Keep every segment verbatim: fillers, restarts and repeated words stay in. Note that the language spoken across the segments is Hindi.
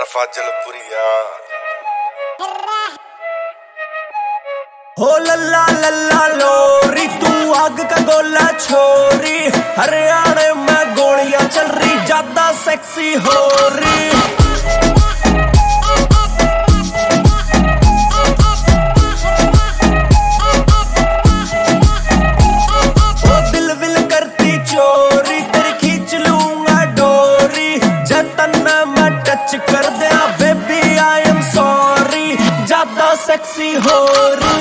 फाजलपुरिया हो लल्ला लल्ला लोरी तू आग का गोला छोरी हरियाणा में गोलियां चल रही ज्यादा सेक्सी हो रही। ओ दिल विल करती चोरी तेरी खींच लूंगा डोरी जतन मैं टच कर दिया बेबी आई एम सॉरी ज्यादा सेक्सी हो रही।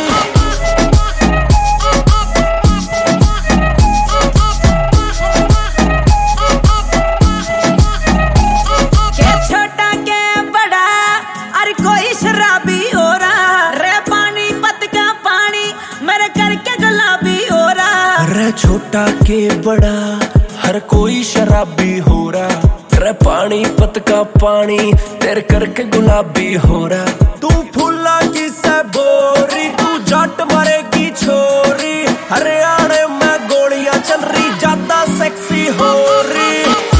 छोटा के बड़ा हर कोई शराबी हो रहा रे पानी पत का पानी तेरे करके गुलाबी हो रहा। तू फूला की से बोरी तू जट मरेगी छोरी हरियाणा में गोलियां चल रही ज्यादा सेक्सी हो रही।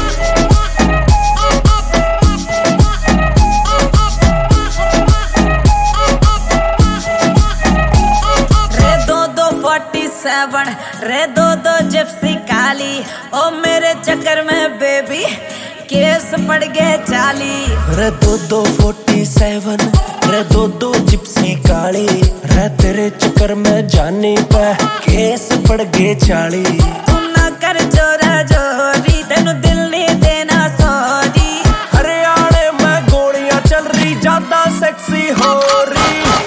सेवन रे दो दो जिप्सी काली ओ मेरे चक्कर में बेबी केस पड़ गए चाली रे दो दो फोर्टी सेवन रे दो दो जिप्सी काली रे तेरे चक्कर में जाने पे केस पड़ गए चाली। तू ना कर जोरा जोरी तेनू दिल नहीं देना सॉरी हरियाणा में गोलियां चल रही ज्यादा सेक्सी हो रही।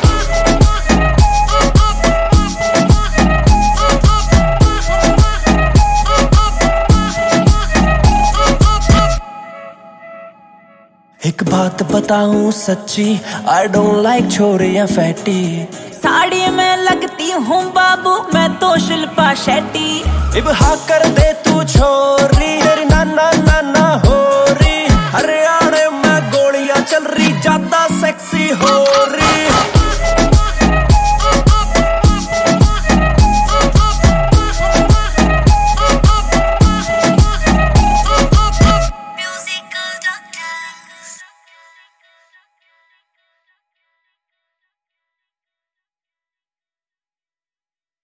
एक बात बताऊं सच्ची आई डोंट लाइक छोरियां फैटी साड़ी में लगती हूँ बाबू मैं तो शिल्पा शेट्टी। इब हाँ कर दे तू छोरी तेरी नाना नाना हो रही हरियाणा में गोलियां चल रही ज्यादा